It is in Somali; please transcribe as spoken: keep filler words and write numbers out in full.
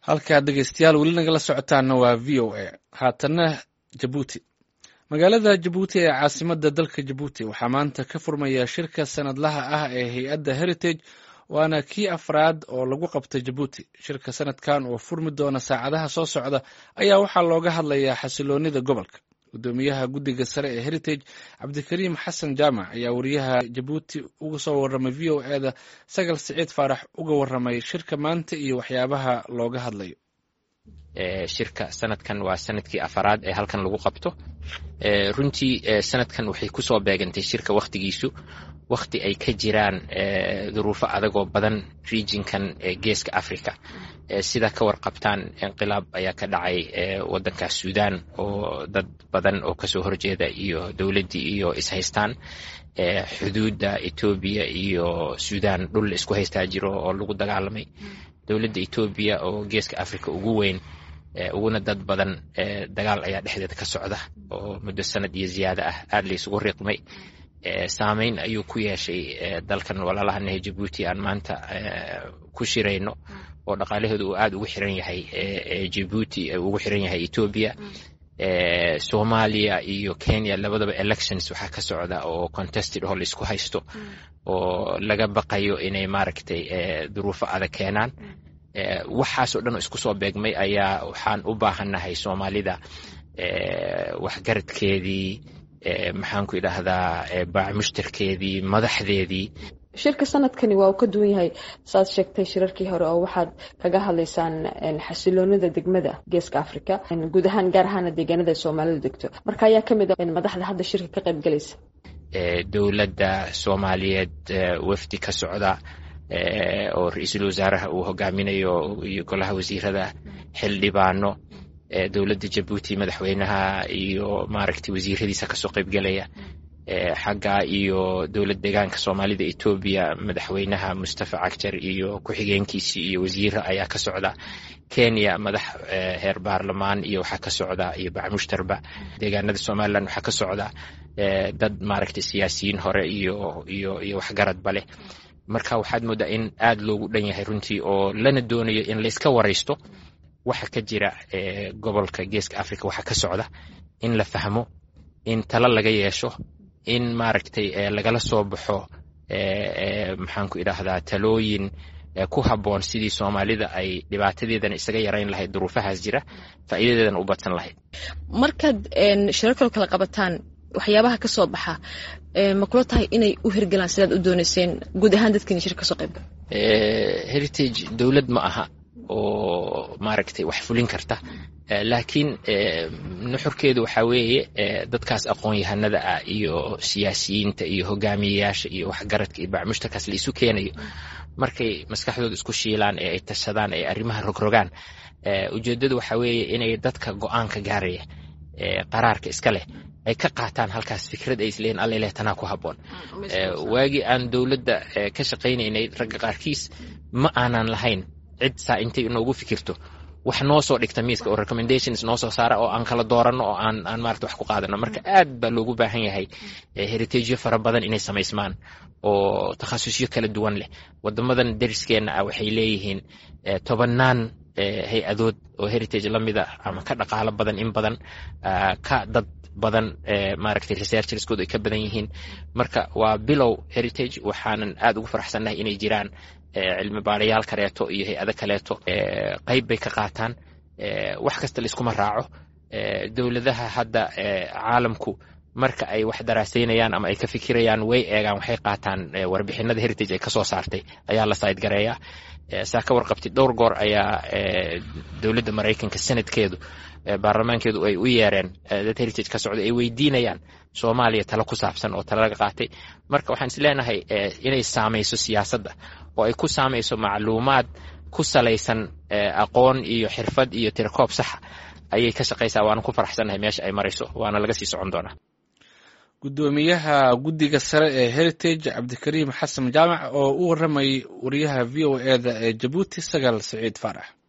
halkaa dhegeystayaal weli nagala socotaana waa v o a. haatanna jabuuti. magaalada jabuuti ee caasimadda dalka jabuuti waxaa maanta ka furmaya shirka sanadlaha ah ee hay-adda heritage, waana kii afraad oo lagu qabta jabuuti. shirka sanadkan oo furmi doona saacadaha soo socda ayaa waxaa looga hadlayaa xasiloonida gobolka. gudoomiyaha guddiga sare ee heritage cabdikariim xasan jaamac ayaa wariyaha jabuuti uga soo waramay v o e da sagal siciid faarax uga waramay shirka maanta iyo waxyaabaha looga hadlayo. shirka sanadkan waa sanadkii afaraad ee halkan lagu qabto. runtii sanadkan waxay kusoo beegantay shirka wakhtigiisu wakhti ay ka jiraan duruufo adagoo badan regionkan geeska africa. sida ka warqabtaan inqilaab ayaa ka dhacay wadanka suudaan oo dad badan oo kasoo horjeeda iyo dowladdii iyo ishaystaan. xuduudda etoobiya iyo suudaan dhul isku haystaa jiro oo lagu dagaalamay. dowladda etoobiya oo geeska africa ugu weyn uguna dad badan dagaal ayaa dhexdeeda ka socda oo muddo sanad iyo ziyaada ah aad laysugu riiqmay. saameyn ayuu ku yeeshay dalkan walaalahanahay jabuuti aan maanta ku shirayno oo dhaqaalahooda uu aad ugu xiran yahay jabuuti ugu xiran yahay etoobiya. soomaaliya iyo kenya labadaba elections waxaa ka socda oo contested oo laisku haysto oo laga baqayo inay maaragtay duruufo adag keenaan. waxaasoo dhan oo isku soo beegmay ayaa waxaan u baahannahay soomaalida waxgaradkeedii, maxaan ku idhaahdaa baac mushtarkeedii, madaxdeedii. shirka sanadkani waa uu ka duwan yahay saad sheegtay shirarkii hore oo waxaad kaga hadlaysaan xasiloonida degmada geeska africa, guud ahaan gaar ahaana deegaanada soomaalidu degto. marka ayaa ka mid ah madaxda hadda shirka ka qayb galaysa. dowladda soomaaliyeed wafdi ka socda oo ra-iisul wasaaraha uu hogaaminayo iyo golaha wasiirada, xildhibaano, dowladda jabuuti madaxweynaha iyo maaragtay wasiiradiisa kasoo qaybgalaya. xagga iyo dowlad deegaanka soomaalida etoobiya madaxweynaha mustafa cagjar iyo ku-xigeenkiisii iyo wasiiro ayaa ka socda. kenya madax heer baarlamaan iyo waxaa ka socda iyo bacmushtarba. deegaanada somalilan waxaa ka socda dad maaragtay siyaasiyiin hore iyo iyo iyo waxgaradba leh. marka waxaad moodaa in aad loogu dhan yahay runtii oo lana doonayo in layska waraysto waxa ka jira gobolka geeska africa waxa ka socda, in la fahmo, in talo laga yeesho, in maaragtay lagala soo baxo maxaan ku idhaahdaa talooyin ku habboon sidii soomaalida ay dhibaatadeedana isaga yarayn lahayd, duruufahaas jira faa'iidadeedana u badsan lahayd. markaad shirarkal kala qabataan waxyaabaha ka soo baxa ma kula tahay inay u hirgalaan sidaad u doonayseen guud ahaan dadkiina shirka kasoo qayb gala? heritage dowlad ma aha oo maaragtay wax fulin karta, laakiin nuxurkeedu waxaa weeye dadkaas aqoon-yahanada ah iyo siyaasiyiinta iyo hogaamiyeyaasha iyo waxgaradka iyo bacmushtarkaas la isu keenayo markay maskaxdooda isku shiilaan ee ay tashadaan ee arrimaha rogrogaan. ujeeddadu waxaa weeye inay dadka go-aanka gaaraya qaraarka iska leh ay ka qaataan halkaas fikrad ay isleeyiin alla ileh tanaa ku habboon. waagii aan dowladda ka shaqaynaynay ragga qaarkiis ma aanan lahayn cid saa intay inoogu fikirto wax noo soo dhigta miiska oo recommendations noo soo saara oo aan kala dooranno oo aan aan maaragta wax ku qaadano. marka aad baa loogu baahan yahay heritageyo fara badan inay samaysmaan oo takhasusyo kala duwan leh. wadamadan dariskeenna ah waxay leeyihiin tobannaan hay-adood oo heritage la mid ah ama ka dhaqaalo badan in badan, ka dad badan maaragtay researcherskooda ay ka badan yihiin. marka waa bilow heritage. waxaanan aad ugu faraxsannahay inay jiraan cilmi baarayaal kaleeto iyo hay-ado kaleeto qayb bay ka qaataan. wax kasta laiskuma raaco. dowladaha hadda caalamku marka ay wax daraasaynayaan ama ay ka fikirayaan way eegaan, waxay qaataan warbixinada heritage ay kasoo saartay ayaa la sayd gareeyaa. saa ka warqabtay dhowr goor ayaa dowladda maraykanka sanadkeedu baarlamaankeedu ay u yeereen dad heritage ka socda ay weydiinayaan soomaaliya talo ku saabsan oo talo laga qaatay. marka waxaan is leenahay inay saamayso siyaasadda oo ay ku saamayso macluumaad ku salaysan aqoon iyo xirfad iyo tirakoob saxa ayay ka shaqaysaa. waana ku faraxsannahay meesha ay marayso, waana laga sii socon doonaa. gudoomiyaha guddiga sare ee heritage cabdikariim xasan jaamac oo u waramayay wariyaha v o e da ee jabuuti sagal siciid faarax.